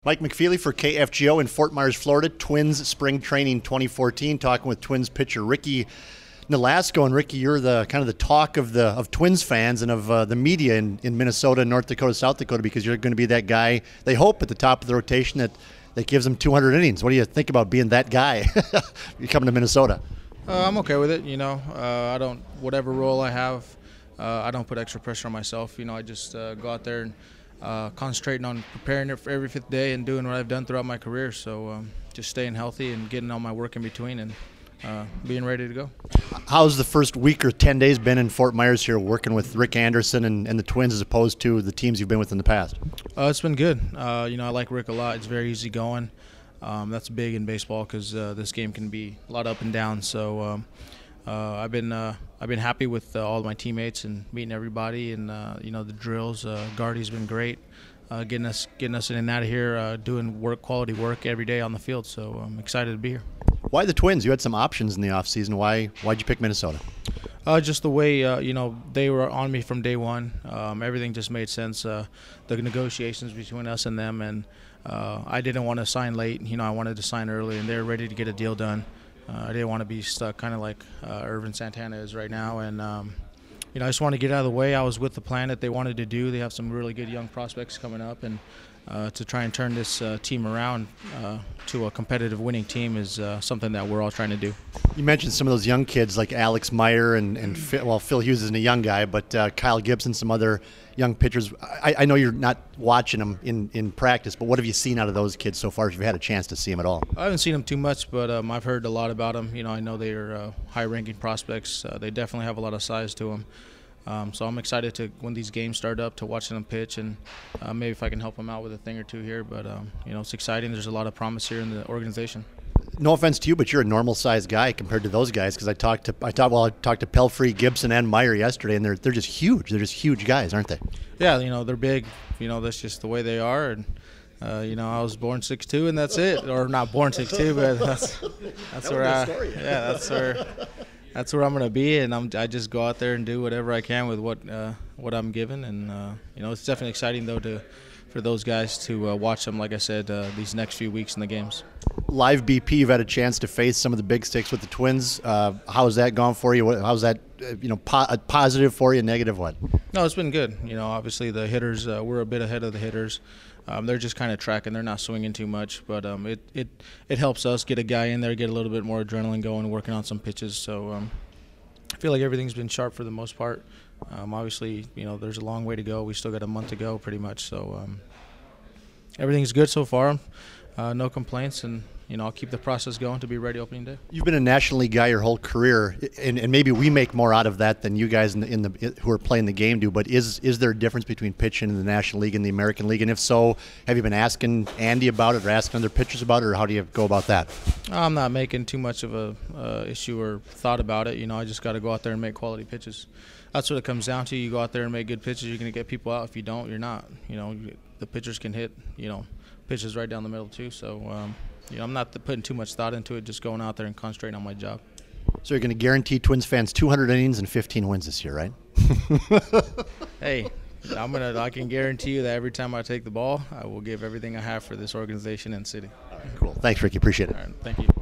Mike McFeely for KFGO in Fort Myers, Florida. Twins Spring Training 2014. Talking with Twins pitcher Ricky Nolasco. And Ricky, you're the kind of the talk of Twins fans and of the media in Minnesota, North Dakota, South Dakota, because you're going to be that guy, they hope, at the top of the rotation that gives them 200 innings. What do you think about being that guy? You're coming to Minnesota. I'm okay with it. I don't, whatever role I have, I don't put extra pressure on myself. I just go out there and concentrating on preparing it for every fifth day and doing what I've done throughout my career. So just staying healthy and getting all my work in between and being ready to go. How's the first week or 10 days been in Fort Myers here working with Rick Anderson and the Twins as opposed to the teams you've been with in the past? It's been good. I like Rick a lot. It's very easy going. That's big in baseball because this game can be a lot up and down. So I've been happy with all of my teammates and meeting everybody, and the drills. Guardy's been great, getting us in and out of here, doing quality work every day on the field. So I'm excited to be here. Why the Twins? You had some options in the offseason. Why'd you pick Minnesota? Just the way they were on me from day one. Everything just made sense. The negotiations between us and them, and I didn't want to sign late. I wanted to sign early, and they were ready to get a deal done. I didn't want to be stuck kind of like Irvin Santana is right now. And, I just wanted to get out of the way. I was with the plan that they wanted to do. They have some really good young prospects coming up. And to try and turn this team around to a competitive winning team is something that we're all trying to do. You mentioned some of those young kids like Alex Meyer and Phil Hughes isn't a young guy, but Kyle Gibson, some other young pitchers. I know you're not watching them in practice, but what have you seen out of those kids so far if you've had a chance to see them at all? I haven't seen them too much, but I've heard a lot about them. I know they are high-ranking prospects. They definitely have a lot of size to them. So I'm excited to, when these games start up, to watch them pitch, and maybe if I can help them out with a thing or two here. But, it's exciting. There's a lot of promise here in the organization. No offense to you, but you're a normal-sized guy compared to those guys, because I talked to Pelfrey, Gibson, and Meyer yesterday, and they're just huge. They're just huge guys, aren't they? Yeah, they're big. That's just the way they are. And I was born 6'2", and that's it. Or not born 6'2", but that's where I'm going to be, and I just go out there and do whatever I can with what I'm given. And it's definitely exciting though for those guys to watch them, like I said, these next few weeks in the games. Live BP, you've had a chance to face some of the big sticks with the Twins. How's that gone for you? How's that positive for you, negative what? No, it's been good. Obviously the hitters, we're a bit ahead of the hitters. They're just kind of tracking. They're not swinging too much, but it helps us get a guy in there, get a little bit more adrenaline going, working on some pitches. So I feel like everything's been sharp for the most part. Obviously, there's a long way to go. We still got a month to go pretty much. So everything's good so far. No complaints, and I'll keep the process going to be ready opening day. You've been a National League guy your whole career, and maybe we make more out of that than you guys who are playing the game do. But is there a difference between pitching in the National League and the American League? And if so, have you been asking Andy about it, or asking other pitchers about it, or how do you go about that? I'm not making too much of a issue or thought about it. I just got to go out there and make quality pitches. That's what it comes down to. You go out there and make good pitches, you're going to get people out. If you don't, you're not. The pitchers can hit, pitches right down the middle too. So, I'm not putting too much thought into it, just going out there and concentrating on my job. So you're going to guarantee Twins fans 200 innings and 15 wins this year, right? Hey, I can guarantee you that every time I take the ball, I will give everything I have for this organization and city. Cool. Thanks, Ricky. Appreciate it. All right, thank you.